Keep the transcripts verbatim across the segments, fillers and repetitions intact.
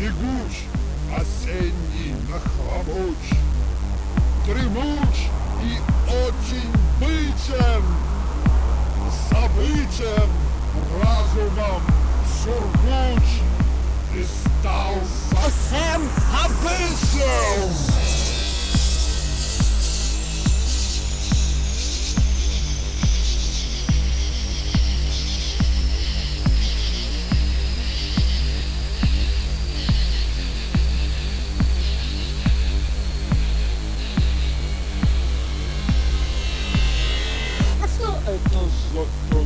Тягуч осенний нахлобуч, дремуч и очень бычен, забычен разумом сургуч, и стал совсем обычным. Это закон.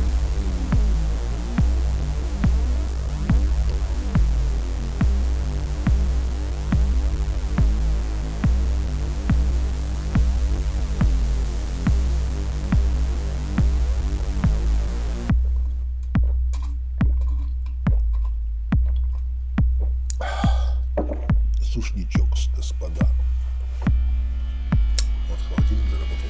Сушничок, господа. Вот холодильник заработал.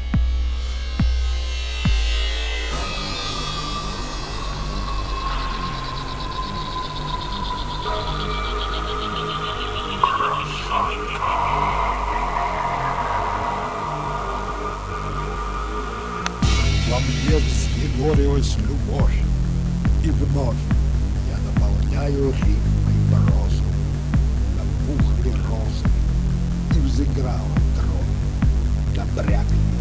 Во мне взнегорилась любовь, и вновь я наполняю рифмой прозу. Набухли розы, и взыграла кровь, набрякли